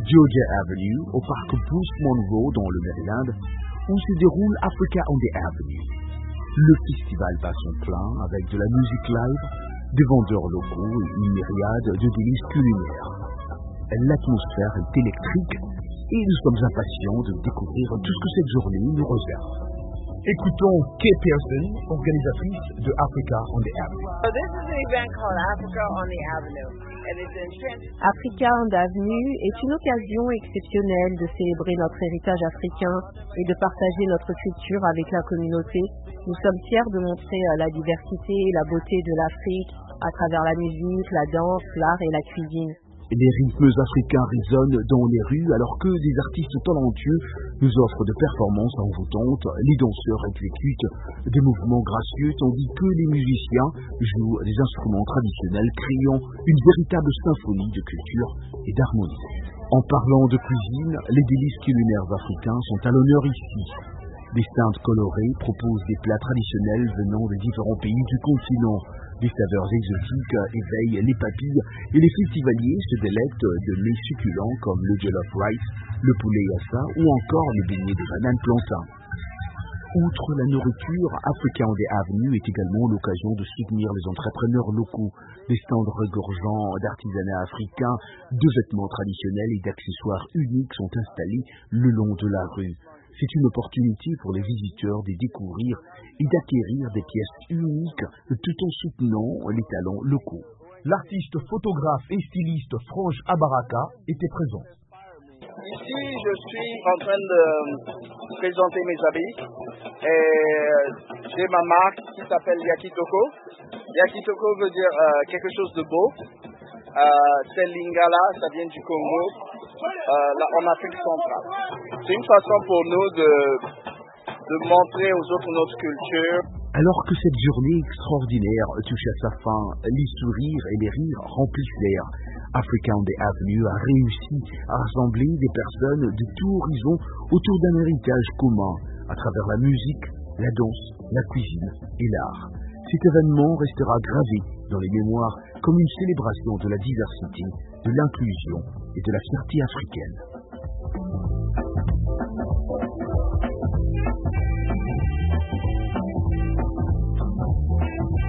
Georgia Avenue, au parc Bruce Monroe dans le Maryland, où se déroule Africa on the Avenue. Le festival bat son plein avec de la musique live, des vendeurs locaux et une myriade de délices culinaires. L'atmosphère est électrique et nous sommes impatients de découvrir tout ce que cette journée nous réserve. Écoutons Kay Pearson, organisatrice de Africa on the Avenue. So this is an event called Africa on the Avenue. Africa on the Avenue est une occasion exceptionnelle de célébrer notre héritage africain et de partager notre culture avec la communauté. Nous sommes fiers de montrer la diversité et la beauté de l'Afrique à travers la musique, la danse, l'art et la cuisine. Les rythmes africains résonnent dans les rues alors que des artistes talentueux nous offrent de performances envoûtantes, les danseurs exécutent des mouvements gracieux tandis que les musiciens jouent des instruments traditionnels créant une véritable symphonie de culture et d'harmonie. En parlant de cuisine, les délices culinaires africains sont à l'honneur ici. Des stands colorés proposent des plats traditionnels venant des différents pays du continent. Des saveurs exotiques éveillent les papilles et les festivaliers se délectent de mets succulents comme le jollof rice, le poulet yassa ou encore les beignets de banane plantain. Outre la nourriture, Africa on the Avenue est également l'occasion de soutenir les entrepreneurs locaux. Des stands regorgeants d'artisanat africain, de vêtements traditionnels et d'accessoires uniques sont installés le long de la rue. C'est une opportunité pour les visiteurs de découvrir et d'acquérir des pièces uniques tout en soutenant les talents locaux. L'artiste, photographe et styliste Frange Abaraka était présent. Ici, je suis en train de présenter mes habits et j'ai ma marque qui s'appelle Yakitoko. Yakitoko veut dire quelque chose de beau. C'est Lingala, ça vient du Congo, là en Afrique centrale. C'est une façon pour nous de montrer aux autres notre culture. Alors que cette journée extraordinaire touche à sa fin, les sourires et les rires remplissent l'air. Africa on the Avenue a réussi à rassembler des personnes de tout horizon autour d'un héritage commun, à travers la musique, la danse, la cuisine et l'art. Cet événement restera gravé dans les mémoires comme une célébration de la diversité, de l'inclusion et de la fierté africaine.